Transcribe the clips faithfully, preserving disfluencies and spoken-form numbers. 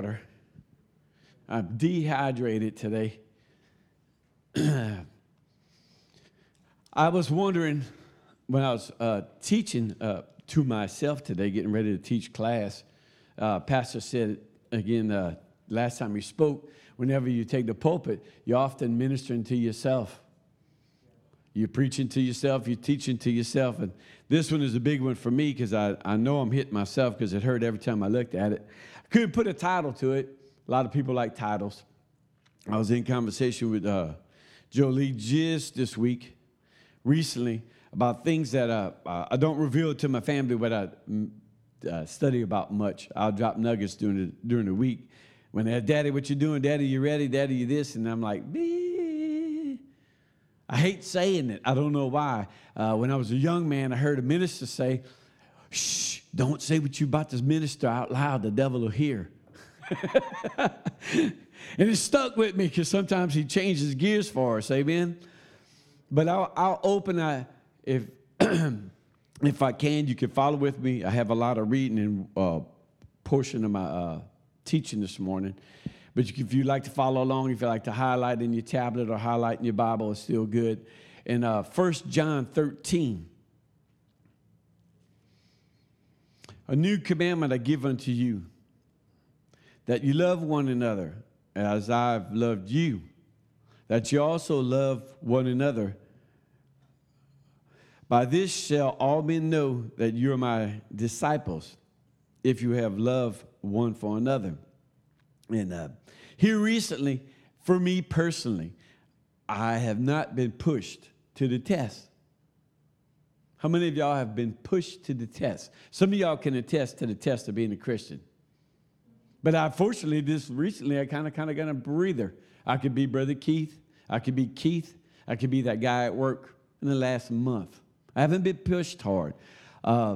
water. I'm dehydrated today. I was wondering when I was uh, teaching uh, to myself today, getting ready to teach class, uh, Pastor said, again, uh, last time he spoke, whenever you take the pulpit, you're often ministering to yourself. You're preaching to yourself, you're teaching to yourself. And this one is a big one for me because I, I know I'm hitting myself because it hurt every time I looked at it. I couldn't put a title to it. A lot of people like titles. I was in conversation with uh, Jolie just this week, recently, about things that uh, I don't reveal to my family, but I uh, study about much. I'll drop nuggets during the, during the week. When they're, Daddy, what you doing? Daddy, you ready? Daddy, you this? And I'm like, Bee. I hate saying it. I don't know why. Uh, when I was a young man, I heard a minister say, shh, don't say what you about to minister out loud. The devil will hear. And it stuck with me because sometimes he changes gears for us. Amen. But I'll, I'll open, I, if if I can, you can follow with me. I have a lot of reading and uh, portion of my uh, teaching this morning. But you, if you'd like to follow along, if you'd like to highlight in your tablet or highlight in your Bible, it's still good. In uh, First John thirteen, a new commandment I give unto you, that you love one another as I've loved you, that you also love one another. By this shall all men know that you are my disciples, if you have love one for another. And uh, here recently, for me personally, I have not been pushed to the test. How many of y'all have been pushed to the test? Some of y'all can attest to the test of being a Christian. But unfortunately, this recently, I kind of kind of got a breather. I could be Brother Keith. I could be Keith. I could be that guy at work in the last month. I haven't been pushed hard. Uh,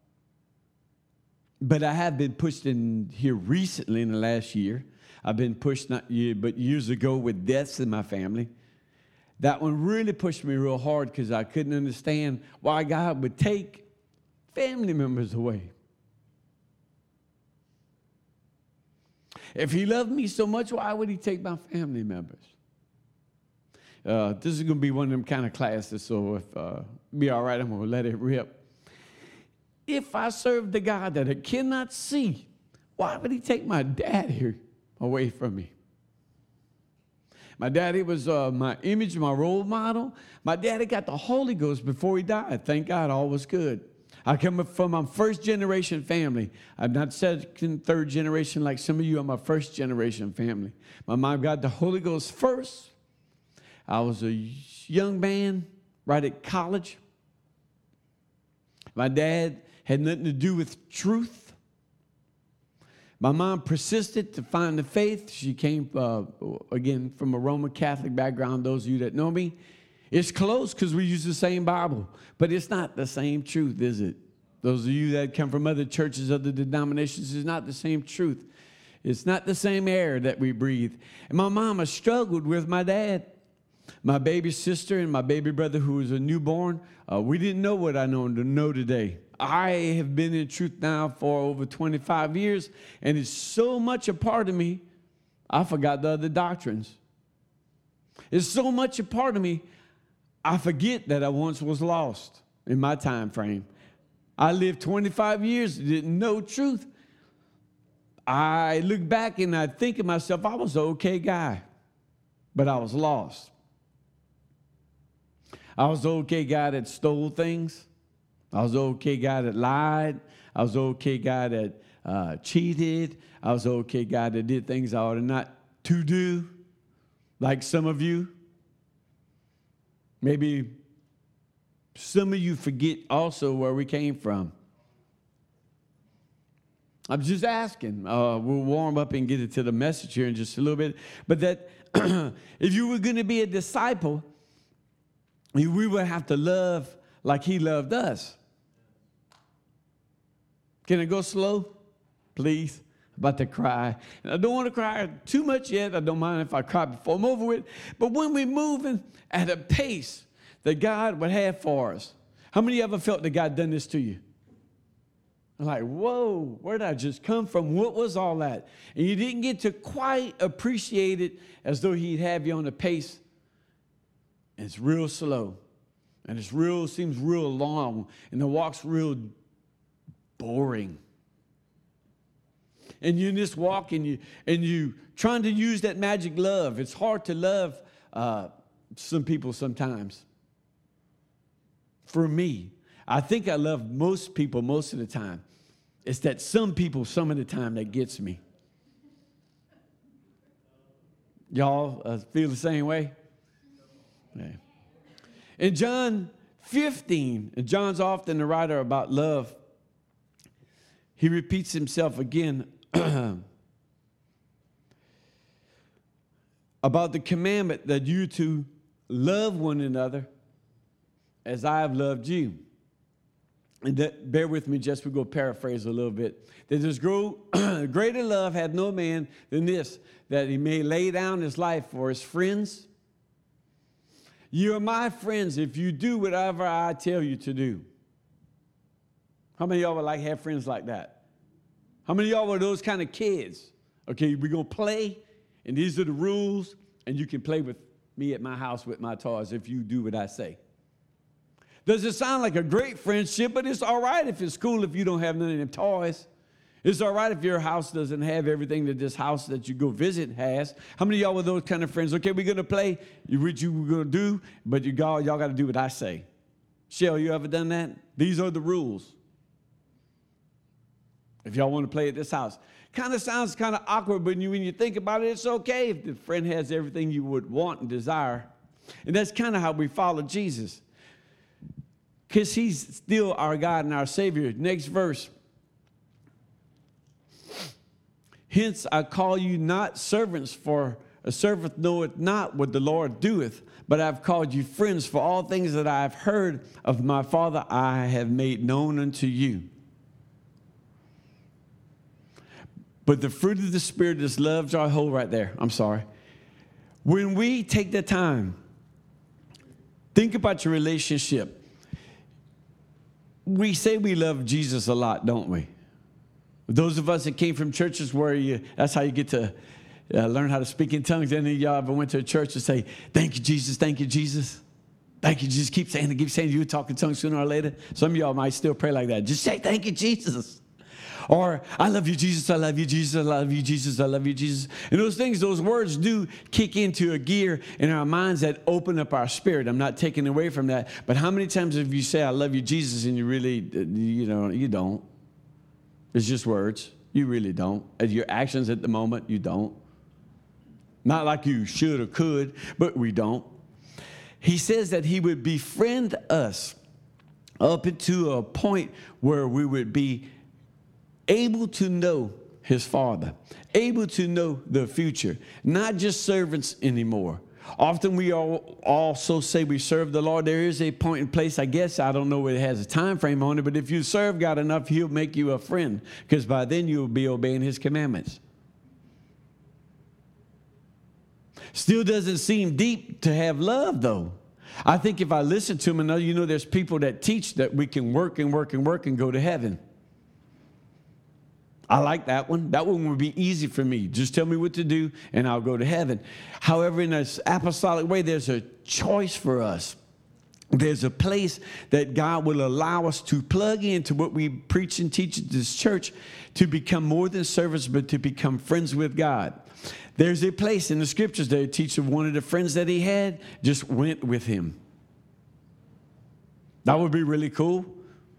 but I have been pushed in here recently in the last year. I've been pushed not year, but years ago with deaths in my family. That one really pushed me real hard because I couldn't understand why God would take family members away. If he loved me so much, why would he take my family members? Uh, this is going to be one of them kind of classes, so if uh, be all right, I'm going to let it rip. If I serve the God that I cannot see, why would he take my daddy away from me? My daddy was uh, my image, my role model. My daddy got the Holy Ghost before he died. Thank God, all was good. I come from a first-generation family. I'm not second, third generation like some of you. I'm a first-generation family. My mom got the Holy Ghost first. I was a young man right at college. My dad had nothing to do with truth. My mom persisted to find the faith. She came, uh, again, from a Roman Catholic background, those of you that know me. It's close because we use the same Bible, but it's not the same truth, is it? Those of you that come from other churches, other denominations, it's not the same truth. It's not the same air that we breathe. And my mama struggled with my dad. My baby sister and my baby brother, who was a newborn, uh, we didn't know what I know to know today. I have been in truth now for over twenty-five years, and it's so much a part of me, I forgot the other doctrines. It's so much a part of me, I forget that I once was lost in my time frame. I lived twenty-five years, didn't know truth. I look back and I think of myself, I was an okay guy, but I was lost. I was the okay guy that stole things. I was the okay guy that lied. I was the okay guy that uh, cheated. I was the okay guy that did things I ought not to do, like some of you. Maybe some of you forget also where we came from. I'm just asking. Uh, we'll warm up and get into the message here in just a little bit. But that if you were going to be a disciple, we would have to love like he loved us. Can I go slow? Please. I'm about to cry. And I don't want to cry too much yet. I don't mind if I cry before I'm over it. But when we're moving at a pace that God would have for us, how many of you ever felt that God done this to you? I'm like, whoa, where did I just come from? What was all that? And you didn't get to quite appreciate it as though he'd have you on the pace. And it's real slow. And it's real, seems real long. And the walk's real boring. And you're in this walk and you and you trying to use that magic love. It's hard to love uh, some people sometimes. For me, I think I love most people most of the time. It's that some people some of the time that gets me. Y'all uh, feel the same way? Yeah. In John fifteen, and John's often the writer about love, he repeats himself again about the commandment that you to love one another as I have loved you. And that, bear with me, just we go paraphrase a little bit. That there's grow, greater love had no man than this, that he may lay down his life for his friends. You are my friends if you do whatever I tell you to do. How many of y'all would like to have friends like that? How many of y'all were those kind of kids? Okay, we're going to play, and these are the rules, and you can play with me at my house with my toys if you do what I say. Does it sound like a great friendship? But it's all right if it's cool if you don't have none of them toys. It's all right if your house doesn't have everything that this house that you go visit has. How many of y'all were those kind of friends? Okay, we're going to play. You what you we're going to do, but you y'all, y'all got to do what I say. Shell, you ever done that? These are the rules. If y'all want to play at this house. Kind of sounds kind of awkward, but when you, when you think about it, it's okay if the friend has everything you would want and desire. And that's kind of how we follow Jesus. Because he's still our God and our Savior. Next verse. Hence I call you not servants, for a servant knoweth not what the Lord doeth, but I've called you friends, for all things that I have heard of my Father I have made known unto you. But the fruit of the Spirit is love, joy, hold right there. I'm sorry. When we take the time, think about your relationship. We say we love Jesus a lot, don't we? Those of us that came from churches where you, that's how you get to uh, learn how to speak in tongues. Any of y'all ever went to a church and say, thank you, Jesus, thank you, Jesus. Thank you, Jesus. Keep saying it, keep saying it. You talk in tongues sooner or later. Some of y'all might still pray like that. Just say, thank you, Jesus. Or, I love you, Jesus, I love you, Jesus, I love you, Jesus, I love you, Jesus. And those things, those words do kick into a gear in our minds that open up our spirit. I'm not taking away from that. But how many times have you say, I love you, Jesus, and you really, you know, you don't. It's just words. You really don't. And your actions at the moment, you don't. Not like you should or could, but we don't. He says that he would befriend us up into a point where we would be able to know his Father, able to know the future, not just servants anymore. Often we all also say we serve the Lord. There is a point in place, I guess, I don't know if it has a time frame on it, but if you serve God enough, he'll make you a friend, because by then you'll be obeying his commandments. Still doesn't seem deep to have love, though. I think if I listen to him enough, you know, there's people that teach that we can work and work and work and go to heaven. I like that one. That one would be easy for me. Just tell me what to do, and I'll go to heaven. However, in this apostolic way, there's a choice for us. There's a place that God will allow us to plug into what we preach and teach at this church to become more than servants, but to become friends with God. There's a place in the scriptures that teach of one of the friends that he had just went with him. That would be really cool.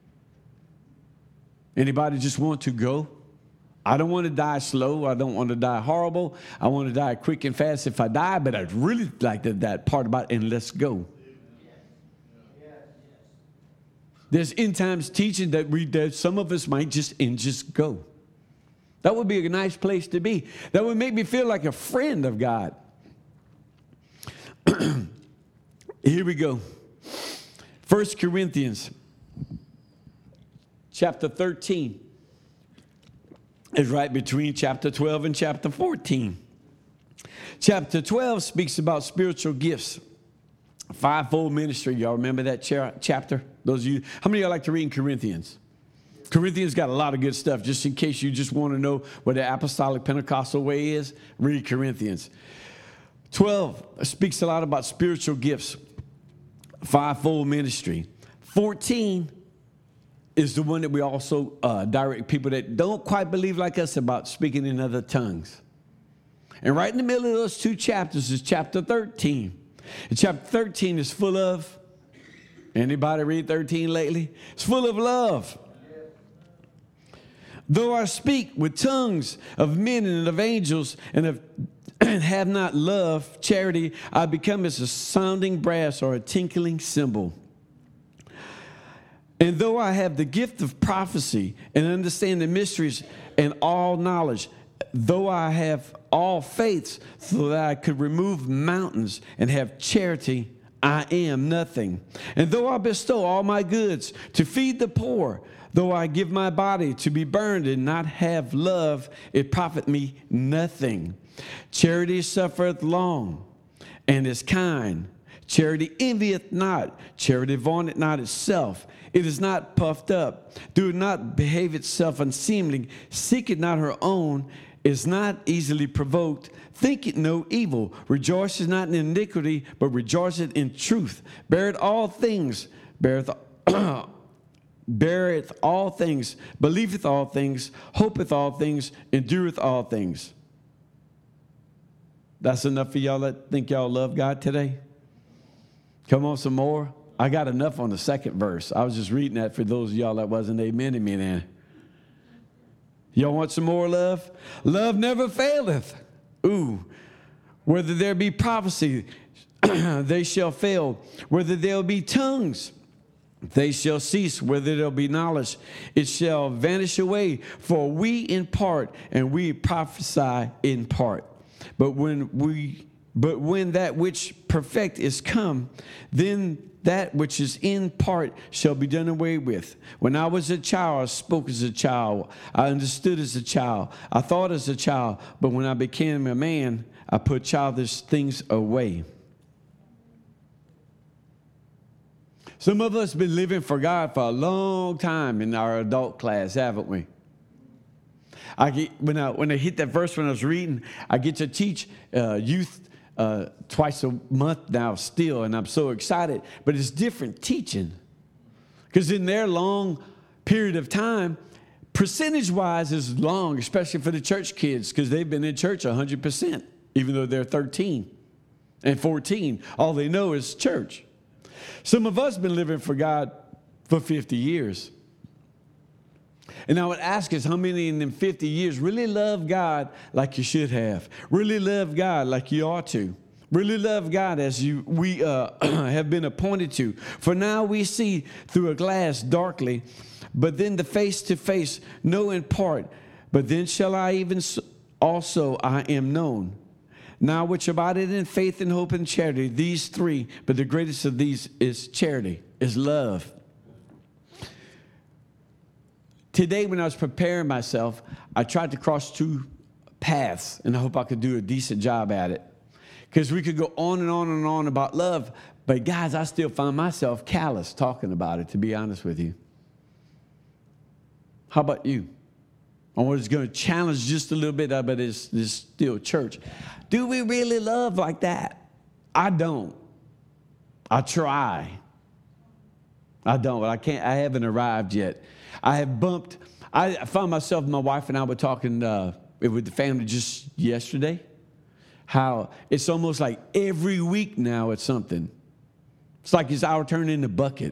Anybody just want to go? I don't want to die slow. I don't want to die horrible. I want to die quick and fast if I die, but I'd really like that, that part about, and let's go. There's end times teaching that we, that some of us might just, and just go. That would be a nice place to be. That would make me feel like a friend of God. Here we go. First Corinthians chapter thirteen. Is right between chapter twelve and chapter fourteen. Chapter twelve speaks about spiritual gifts. Fivefold ministry. Y'all remember that cha- chapter? Those of you, how many of y'all like to read in Corinthians? Corinthians got a lot of good stuff. Just in case you just want to know what the apostolic Pentecostal way is, read Corinthians. twelve speaks a lot about spiritual gifts, fivefold ministry. fourteen is the one that we also uh, direct people that don't quite believe like us about speaking in other tongues. And right in the middle of those two chapters is chapter thirteen. And chapter thirteen is full of, anybody read thirteen lately? It's full of love. Though I speak with tongues of men and of angels and of and have not love, charity, I become as a sounding brass or a tinkling cymbal. And though I have the gift of prophecy and understand the mysteries and all knowledge, though I have all faiths so that I could remove mountains and have charity, I am nothing. And though I bestow all my goods to feed the poor, though I give my body to be burned and not have love, it profit me nothing. Charity suffereth long and is kind. Charity envieth not. Charity vaunteth not itself. It is not puffed up. Do not behave itself unseemly. Seeketh not her own. Is not easily provoked. Thinketh no evil. Rejoiceth not in iniquity, but rejoiceth in truth. Beareth all things. Beareth beareth all things, believeth all things, hopeth all things, endureth all things. That's enough for y'all that think y'all love God today? Come on, some more. I got enough on the second verse. I was just reading that for those of y'all that wasn't amening me then. Y'all want some more love? Love never faileth. Ooh. Whether there be prophecy, they shall fail. Whether there be tongues, they shall cease. Whether there be knowledge, it shall vanish away. For we in part, and we prophesy in part. But when we, but when that which perfect is come, then that which is in part shall be done away with. When I was a child, I spoke as a child. I understood as a child. I thought as a child. But when I became a man, I put childish things away. Some of us have been living for God for a long time in our adult class, haven't we? I get, when, I, when I hit that verse when I was reading, I get to teach uh, youth Uh, twice a month now still, and I'm so excited. But it's different teaching. Because in their long period of time, percentage-wise is long, especially for the church kids, because they've been in church one hundred percent, even though they're thirteen and fourteen. All they know is church. Some of us have been living for God for fifty years. And I would ask us, how many in them fifty years really love God like you should have? Really love God like you ought to? Really love God as you we uh, have been appointed to? For now we see through a glass darkly, but then the face to face, know in part. But then shall I even also I am known. Now which abideth in faith and hope and charity, these three, but the greatest of these is charity, is love. Today, when I was preparing myself, I tried to cross two paths, and I hope I could do a decent job at it. Because we could go on and on and on about love, but guys, I still find myself callous talking about it, to be honest with you. How about you? I was going to challenge just a little bit, but it's, it's still church. Do we really love like that? I don't. I try. I don't. I can't. I haven't arrived yet. I have bumped. I found myself, my wife and I were talking uh, with the family just yesterday, how it's almost like every week now it's something. It's like it's our turn in the bucket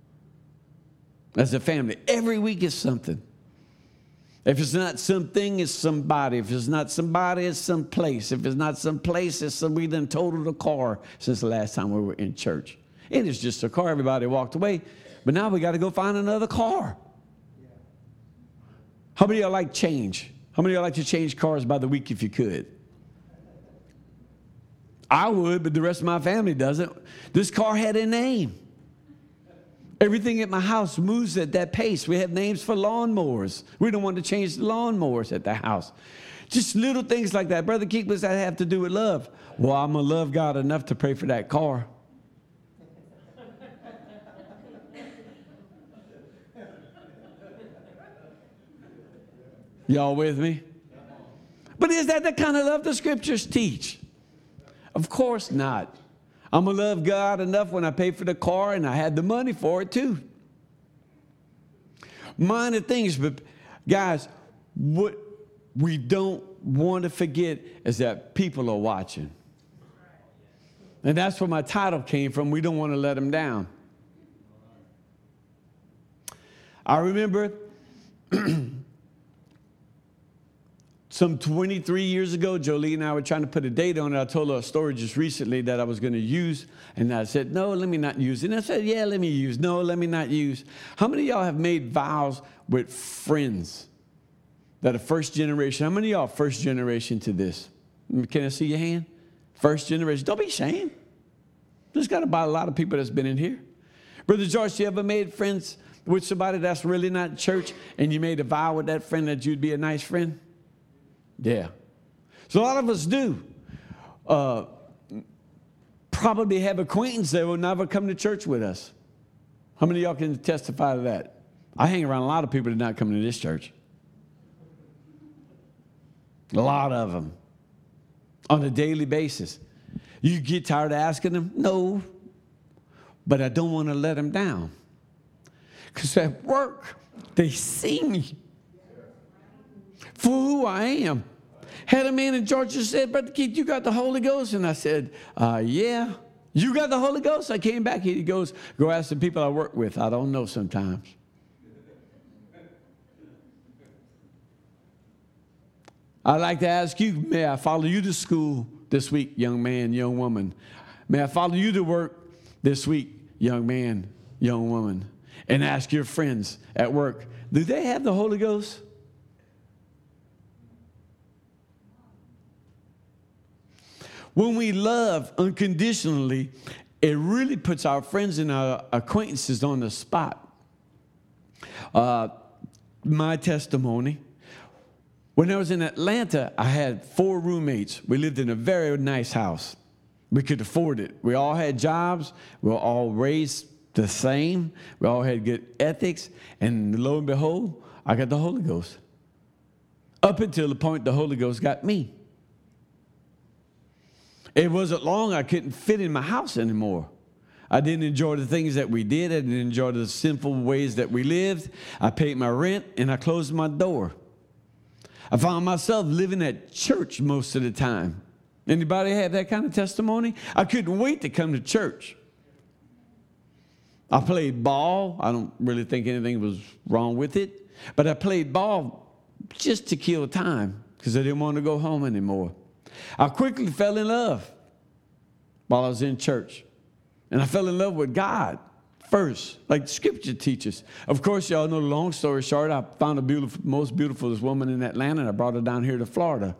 as a family. Every week is something. If it's not something, it's somebody. If it's not somebody, it's some place. If it's not some place, it's some, we done totaled a car since the last time we were in church. It is just a car. Everybody walked away. But now we got to go find another car. How many of y'all like change? How many of y'all like to change cars by the week if you could? I would, but the rest of my family doesn't. This car had a name. Everything at my house moves at that pace. We have names for lawnmowers. We don't want to change the lawnmowers at the house. Just little things like that. Brother Keith, what's that have to do with love? Well, I'm going to love God enough to pray for that car. Y'all with me? But is that the kind of love the scriptures teach? Of course not. I'm going to love God enough when I pay for the car and I had the money for it too. Minor things, but guys, what we don't want to forget is that people are watching. And that's where my title came from. We don't want to let them down. I remember some twenty-three years ago, Jolie and I were trying to put a date on it. I told her a story just recently that I was going to use. And I said, no, let me not use it. And I said, yeah, let me use. No, let me not use. How many of y'all have made vows with friends that are first generation? How many of y'all first generation to this? Can I see your hand? First generation. Don't be ashamed. There's got about a lot of people that's been in here. Brother George, you ever made friends with somebody that's really not in church and you made a vow with that friend that you'd be a nice friend? Yeah. So a lot of us do. Uh, probably have acquaintances that will never come to church with us. How many of y'all can testify to that? I hang around a lot of people that are not coming to this church. A lot of them. On a daily basis. You get tired of asking them? No. But I don't want to let them down. Because at work, they see me for who I am. Had a man in Georgia said, Brother Keith, you got the Holy Ghost? And I said, uh, yeah. You got the Holy Ghost? I came back. He goes, go ask the people I work with. I don't know sometimes. I'd like to ask you, may I follow you to school this week, young man, young woman? May I follow you to work this week, young man, young woman? And ask your friends at work, do they have the Holy Ghost? When we love unconditionally, it really puts our friends and our acquaintances on the spot. Uh, my testimony. When I was in Atlanta, I had four roommates. We lived in a very nice house. We could afford it. We all had jobs. We were all raised the same. We all had good ethics. And lo and behold, I got the Holy Ghost. Up until the point the Holy Ghost got me. It wasn't long I couldn't fit in my house anymore. I didn't enjoy the things that we did. I didn't enjoy the sinful ways that we lived. I paid my rent and I closed my door. I found myself living at church most of the time. Anybody have that kind of testimony? I couldn't wait to come to church. I played ball. I don't really think anything was wrong with it. But I played ball just to kill time because I didn't want to go home anymore. I quickly fell in love while I was in church. And I fell in love with God first, like Scripture teaches. Of course, y'all know the long story short. I found the beautiful, most beautiful woman in Atlanta, and I brought her down here to Florida.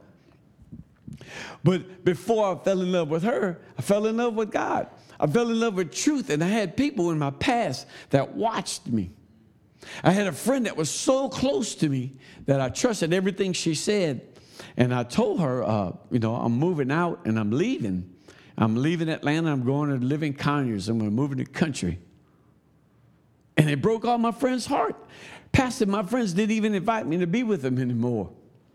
But before I fell in love with her, I fell in love with God. I fell in love with truth, and I had people in my past that watched me. I had a friend that was so close to me that I trusted everything she said. And I told her, uh, you know, I'm moving out and I'm leaving. I'm leaving Atlanta. I'm going to live in Conyers. I'm going to move in the country. And it broke all my friends' heart. Pastor, my friends didn't even invite me to be with them anymore.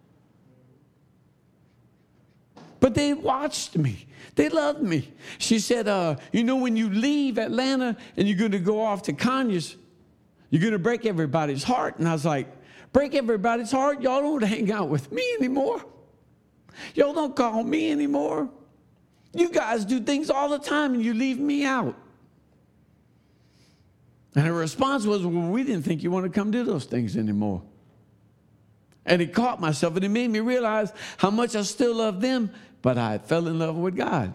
But they watched me. They loved me. She said, uh, you know, when you leave Atlanta and you're going to go off to Conyers, you're going to break everybody's heart. And I was like, break everybody's heart? Y'all don't hang out with me anymore. Y'all don't call me anymore. You guys do things all the time and you leave me out. And her response was, well, we didn't think you want to come do those things anymore. And it caught myself and it made me realize how much I still love them, but I fell in love with God.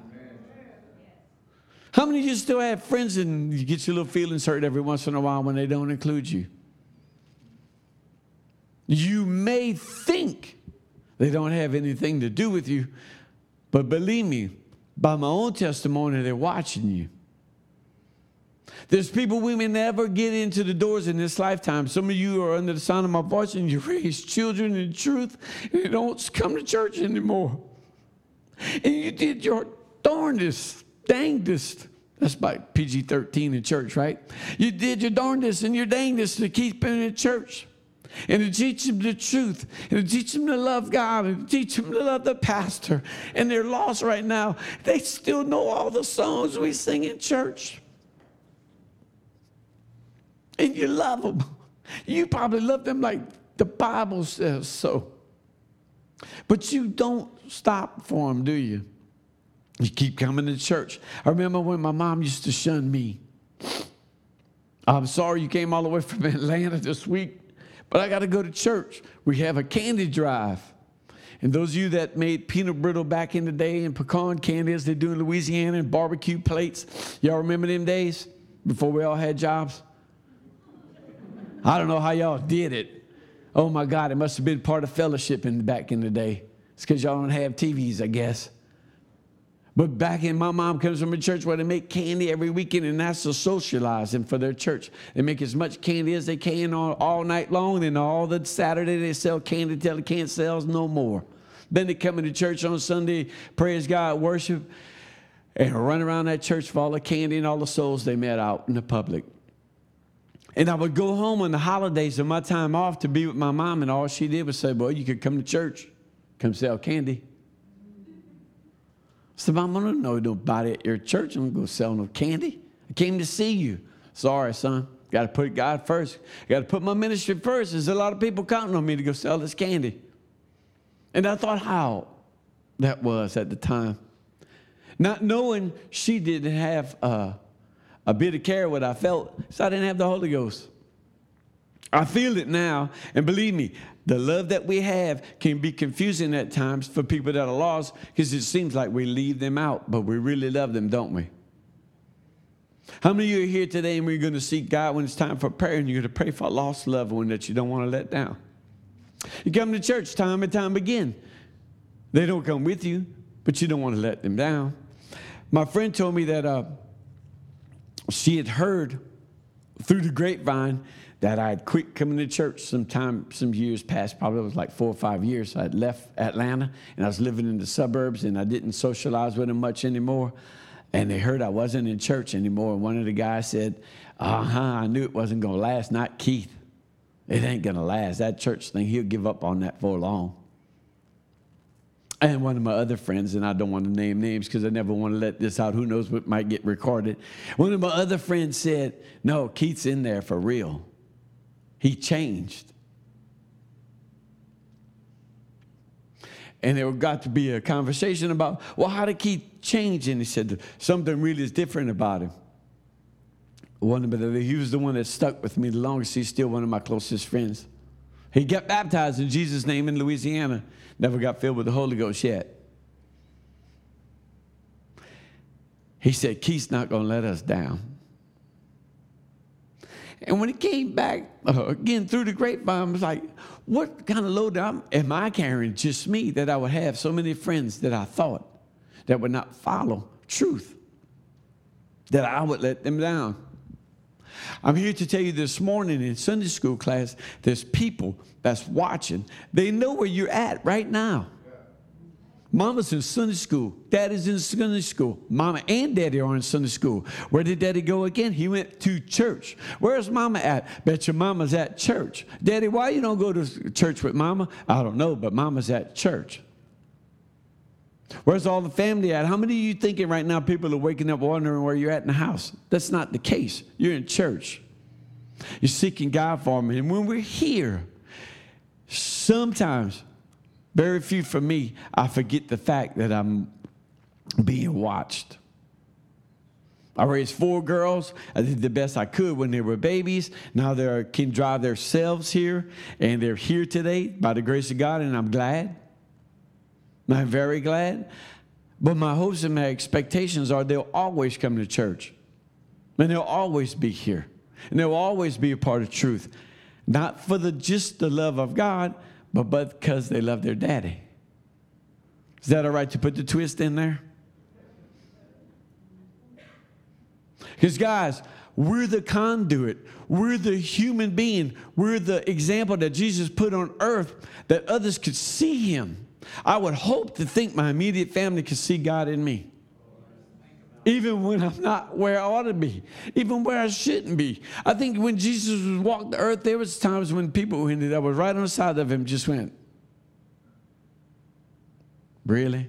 How many of you still have friends and you get your little feelings hurt every once in a while when they don't include you? You may think they don't have anything to do with you, but believe me, by my own testimony, they're watching you. There's people we may never get into the doors in this lifetime. Some of you are under the sound of my voice and you raise children in truth and you don't come to church anymore. And you did your darndest, dangdest. That's by P G thirteen in church, right? You did your darndest and your dangdest to keep in the church. and to teach them the truth, and to teach them to love God, and to teach them to love the pastor. And they're lost right now. They still know all the songs we sing in church. And you love them. You probably love them like the Bible says so. But you don't stop for them, do you? You keep coming to church. I remember when my mom used to shun me. I'm sorry you came all the way from Atlanta this week, but I got to go to church. We have a candy drive. And those of you that made peanut brittle back in the day and pecan candy as they do in Louisiana and barbecue plates, y'all remember them days before we all had jobs? I don't know how y'all did it. Oh, my God, it must have been part of fellowship in, back in the day. It's because y'all don't have T Vs, I guess. But back in, my mom comes from a church where they make candy every weekend, and that's to socialize them for their church. They make as much candy as they can all, all night long, and all the Saturday they sell candy till they can't sell no more. Then they come into church on Sunday, praise God, worship, and run around that church for all the candy and all the souls they met out in the public. And I would go home on the holidays of my time off to be with my mom, and all she did was say, boy, you could come to church, come sell candy. I said, Mom, I don't know nobody at your church. I'm going to go sell no candy. I came to see you. Sorry, son. Got to put God first. Got to put my ministry first. There's a lot of people counting on me to go sell this candy. And I thought how that was at the time. Not knowing she didn't have uh, a bit of care what I felt, so I didn't have the Holy Ghost. I feel it now, and believe me, the love that we have can be confusing at times for people that are lost because it seems like we leave them out, but we really love them, don't we? How many of you are here today and we're going to seek God when it's time for prayer and you're going to pray for a lost loved one that you don't want to let down? You come to church time and time again. They don't come with you, but you don't want to let them down. My friend told me that uh, she had heard through the grapevine that I had quit coming to church sometime, some years past, probably it was like four or five years. I had left Atlanta, and I was living in the suburbs, and I didn't socialize with them much anymore. And they heard I wasn't in church anymore. And one of the guys said, uh-huh, I knew it wasn't going to last. Not Keith. It ain't going to last. That church thing, he'll give up on that for long. And one of my other friends, and I don't want to name names because I never want to let this out. Who knows what might get recorded. One of my other friends said, no, Keith's in there for real. He changed. And there got to be a conversation about, well, how did Keith change? And he said, something really is different about him. One of the, he was the one that stuck with me the longest. He's still one of my closest friends. He got baptized in Jesus' name in Louisiana. Never got filled with the Holy Ghost yet. He said, Keith's not going to let us down. And when he came back, uh, again, through the grapevine, I was like, what kind of load am I carrying, just me, that I would have so many friends that I thought that would not follow truth, that I would let them down? I'm here to tell you this morning in Sunday school class, there's people that's watching. They know where you're at right now. Mama's in Sunday school. Daddy's in Sunday school. Mama and Daddy are in Sunday school. Where did Daddy go again? He went to church. Where's Mama at? Bet your Mama's at church. Daddy, why you don't go to church with Mama? I don't know, but Mama's at church. Where's all the family at? How many of you thinking right now people are waking up wondering where you're at in the house? That's not the case. You're in church. You're seeking God for me. And when we're here, sometimes, very few for me, I forget the fact that I'm being watched. I raised four girls. I did the best I could when they were babies. Now they can drive themselves here, and they're here today by the grace of God, and I'm glad. I'm very glad. But my hopes and my expectations are they'll always come to church. And they'll always be here. And they'll always be a part of truth. Not for the just the love of God, but because they love their daddy. Is that all right to put the twist in there? Because, guys, we're the conduit. We're the human being. We're the example that Jesus put on earth that others could see him. I would hope to think my immediate family could see God in me. Even when I'm not where I ought to be, even where I shouldn't be. I think when Jesus walked the earth, there was times when people that were right on the side of him just went, really?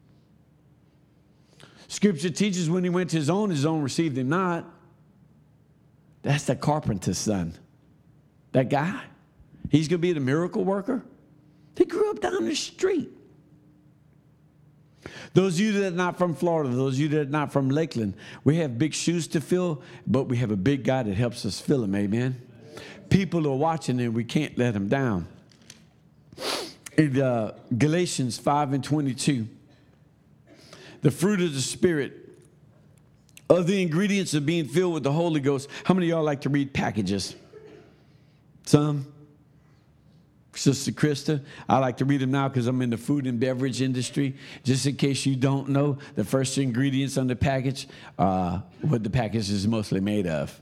Scripture teaches when he went to his own, his own received him not. That's the carpenter's son. That guy. He's going to be the miracle worker. He grew up down the street. Those of you that are not from Florida, those of you that are not from Lakeland, we have big shoes to fill, but we have a big guy that helps us fill them, amen? People are watching and we can't let them down. In uh, Galatians five and twenty-two, the fruit of the Spirit, of the ingredients of being filled with the Holy Ghost. How many of y'all like to read packages? Some? Sister Krista, I like to read them now because I'm in the food and beverage industry. Just in case you don't know, the first ingredients on the package, uh, what the package is mostly made of.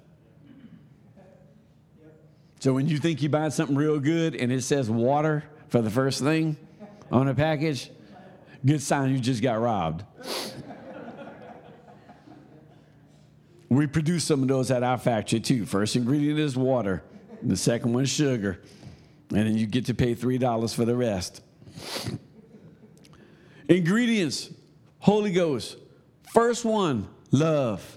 So when you think you buy something real good and it says water for the first thing on the package, good sign you just got robbed. We produce some of those at our factory too. First ingredient is water. The second one is sugar. And then you get to pay three dollars for the rest. Ingredients, Holy Ghost. First one, love.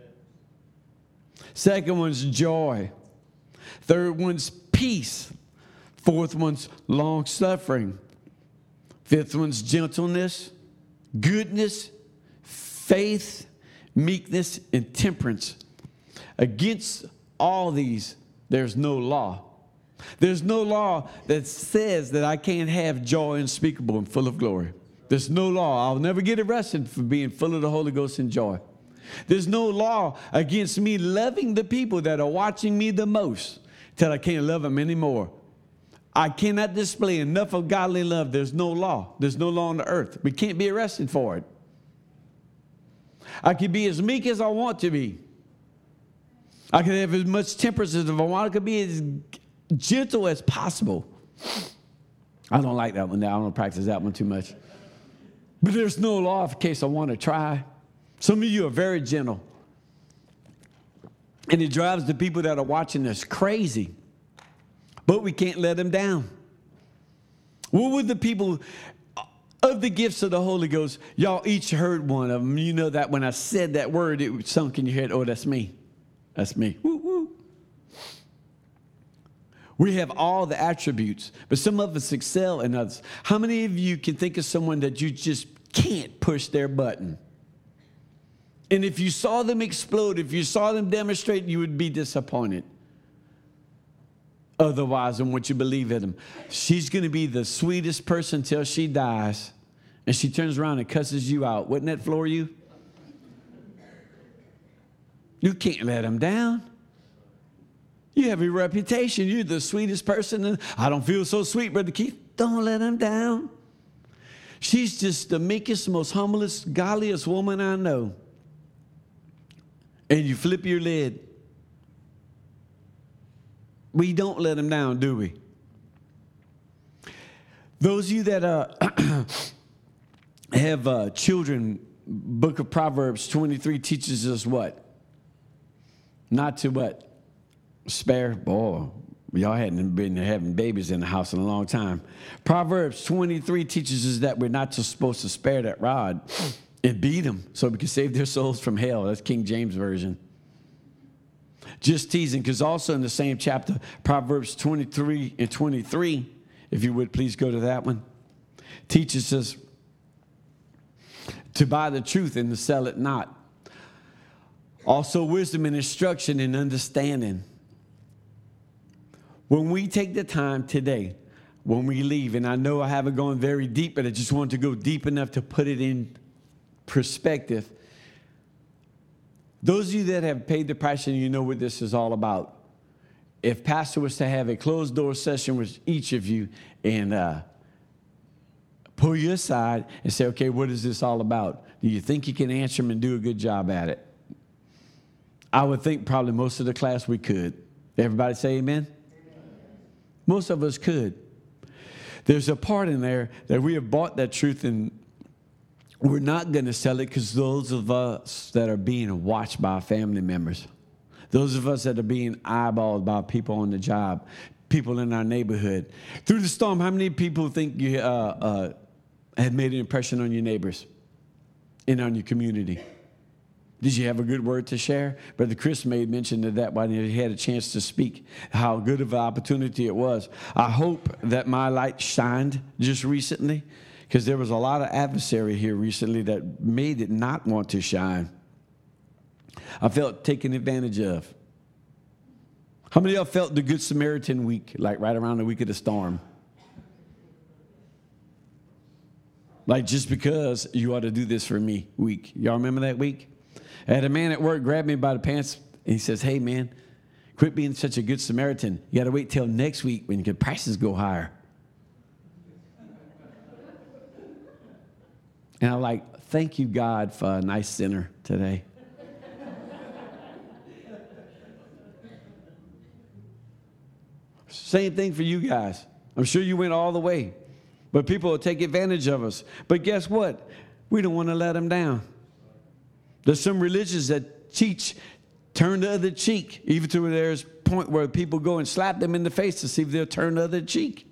Second one's joy. Third one's peace. Fourth one's long suffering. Fifth one's gentleness, goodness, faith, meekness, and temperance. Against all these, there's no law. There's no law that says that I can't have joy unspeakable and full of glory. There's no law. I'll never get arrested for being full of the Holy Ghost and joy. There's no law against me loving the people that are watching me the most till I can't love them anymore. I cannot display enough of godly love. There's no law. There's no law on the earth. We can't be arrested for it. I can be as meek as I want to be. I can have as much temperance as I want. I can be as gentle as possible. I don't like that one now. I don't practice that one too much. But there's no law in case I want to try. Some of you are very gentle. And it drives the people that are watching us crazy. But we can't let them down. What would the people of the gifts of the Holy Ghost, y'all each heard one of them. You know that when I said that word, it sunk in your head. Oh, that's me. That's me. Woo, woo. We have all the attributes, but some of us excel in others. How many of you can think of someone that you just can't push their button? And if you saw them explode, if you saw them demonstrate, you would be disappointed. Otherwise than what you believe in them. She's going to be the sweetest person till she dies. And she turns around and cusses you out. Wouldn't that floor you? You can't let them down. You have a reputation. You're the sweetest person. And I don't feel so sweet, Brother Keith. Don't let them down. She's just the meekest, most humblest, godliest woman I know. And you flip your lid. We don't let them down, do we? Those of you that uh, have uh, children, Book of Proverbs twenty-three teaches us what? Not to what? Spare. Boy, y'all hadn't been having babies in the house in a long time. Proverbs twenty-three teaches us that we're not supposed to spare that rod and beat them so we can save their souls from hell. That's King James Version. Just teasing, because also in the same chapter, Proverbs twenty-three and twenty-three, if you would please go to that one, teaches us to buy the truth and to sell it not. Also wisdom and instruction and understanding. When we take the time today, when we leave, and I know I haven't gone very deep, but I just want to go deep enough to put it in perspective. Those of you that have paid the price and you know what this is all about. If Pastor was to have a closed door session with each of you and uh, pull you aside and say, okay, what is this all about? Do you think you can answer them and do a good job at it? I would think probably most of the class we could. Everybody say amen? Most of us could. There's a part in there that we have bought that truth and we're not going to sell it because those of us that are being watched by family members, those of us that are being eyeballed by people on the job, people in our neighborhood. Through the storm, how many people think you uh, uh, had made an impression on your neighbors and on your community? Did you have a good word to share? Brother Chris made mention of that when he had a chance to speak, how good of an opportunity it was. I hope that my light shined just recently, because there was a lot of adversary here recently that made it not want to shine. I felt taken advantage of. How many of y'all felt the Good Samaritan week, like right around the week of the storm? Like, just because you ought to do this for me week. Y'all remember that week? I had a man at work grab me by the pants, and he says, hey, man, quit being such a good Samaritan. You got to wait till next week when your prices go higher. And I'm like, thank you, God, for a nice sinner today. Same thing for you guys. I'm sure you went all the way. But people will take advantage of us. But guess what? We don't want to let them down. There's some religions that teach turn the other cheek, even to where there's a point where people go and slap them in the face to see if they'll turn the other cheek.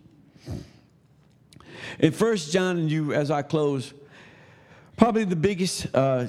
In First John, and you, as I close, probably the biggest, uh,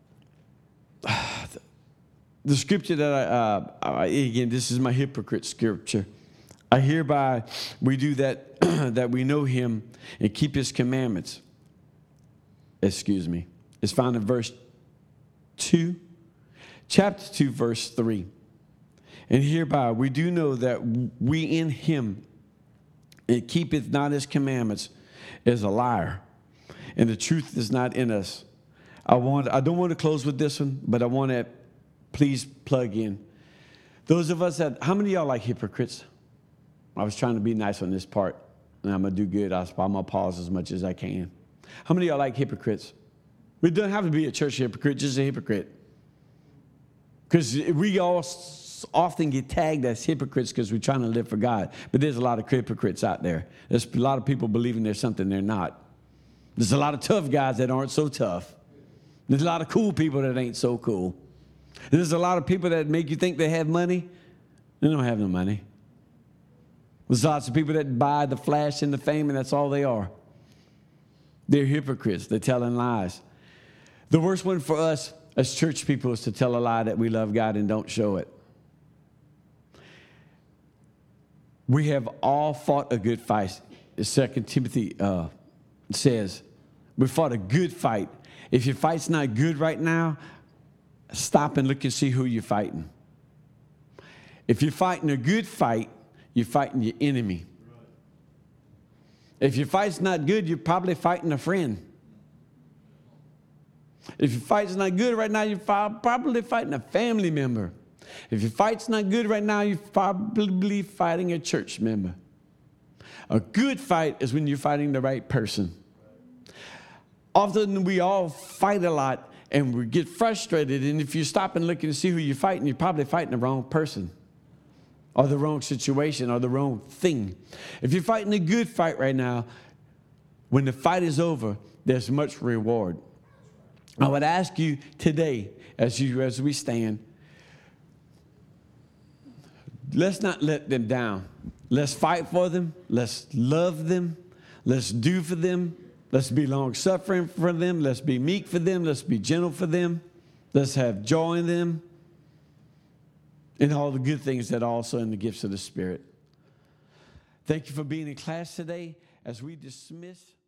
the scripture that I, uh, I, again, this is my hypocrite scripture. I hereby we do that, that we know him and keep his commandments. Excuse me. It's found in verse two, chapter two, verse three. And hereby we do know that we in him and keepeth not his commandments is a liar, and the truth is not in us. I want. I don't want to close with this one, but I want to please plug in. Those of us that, how many of y'all like hypocrites? I was trying to be nice on this part, and I'm going to do good. I'm going to pause as much as I can. How many of y'all like hypocrites? We don't have to be a church hypocrite, just a hypocrite. Because we all often get tagged as hypocrites because we're trying to live for God. But there's a lot of hypocrites out there. There's a lot of people believing there's something they're not. There's a lot of tough guys that aren't so tough. There's a lot of cool people that ain't so cool. There's a lot of people that make you think they have money. They don't have no money. There's lots of people that buy the flash and the fame, and that's all they are. They're hypocrites. They're telling lies. The worst one for us as church people is to tell a lie that we love God and don't show it. We have all fought a good fight. Second Timothy uh, says, we fought a good fight. If your fight's not good right now, stop and look and see who you're fighting. If you're fighting a good fight, you're fighting your enemy. If your fight's not good, you're probably fighting a friend. If your fight's not good right now, you're probably fighting a family member. If your fight's not good right now, you're probably fighting a church member. A good fight is when you're fighting the right person. Often we all fight a lot and we get frustrated, and if you stop and look and see who you're fighting, you're probably fighting the wrong person, or the wrong situation, or the wrong thing. If you're fighting a good fight right now, when the fight is over, there's much reward. I would ask you today, as you as we stand, let's not let them down. Let's fight for them. Let's love them. Let's do for them. Let's be long-suffering for them. Let's be meek for them. Let's be gentle for them. Let's have joy in them. And all the good things that are also in the gifts of the Spirit. Thank you for being in class today as we dismiss.